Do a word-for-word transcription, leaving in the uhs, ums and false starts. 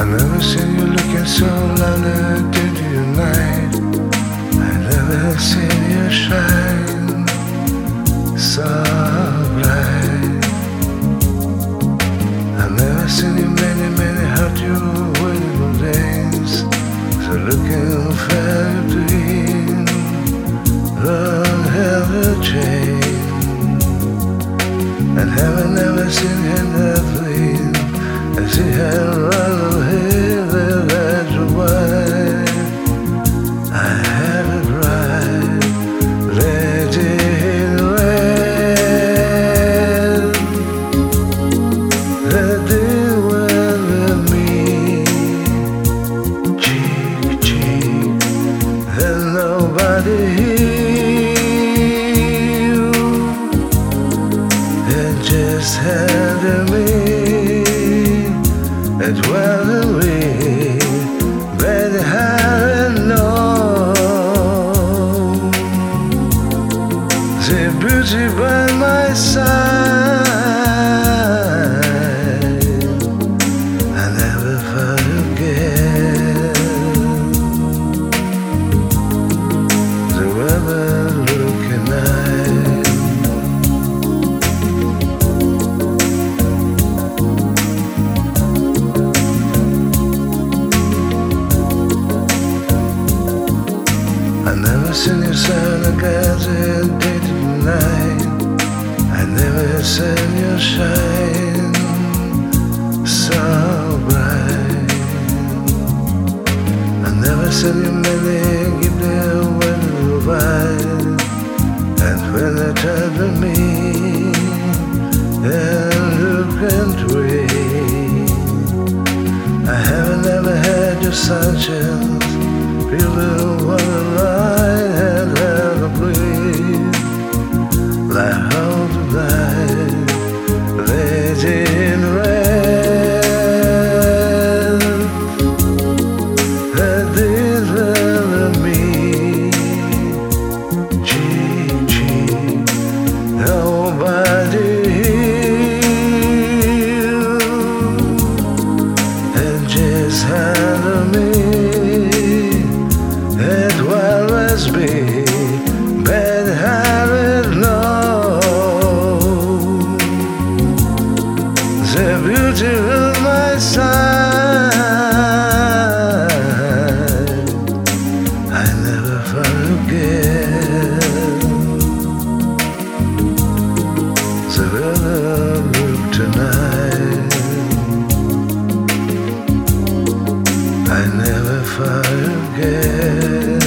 I never seen you looking so lovely did you night. I never seen you shine so bright. I never seen you many, many hurt you wonderful days. So looking fair between long hair chain. And heaven never seen him that clean as he had run away with that white. I have it right, lady in red. That did well with me, cheek, cheek, and nobody here. It just had me. It wasn't we, but I know the beauty by my side. I never forget the weather looking nice. I never seen you shine again day to night. I never seen you shine so bright. I never seen you many give their weather wide. And when they turn to me and look into it, I haven't ever had your sunshine. Feel the water line and let it breathe. Like how to light, lady in red. That did love me, cheek, cheek, nobody here. And just handle me. It will always be, but I will know the beauty of my side. I never forget the weather look tonight. I never forget.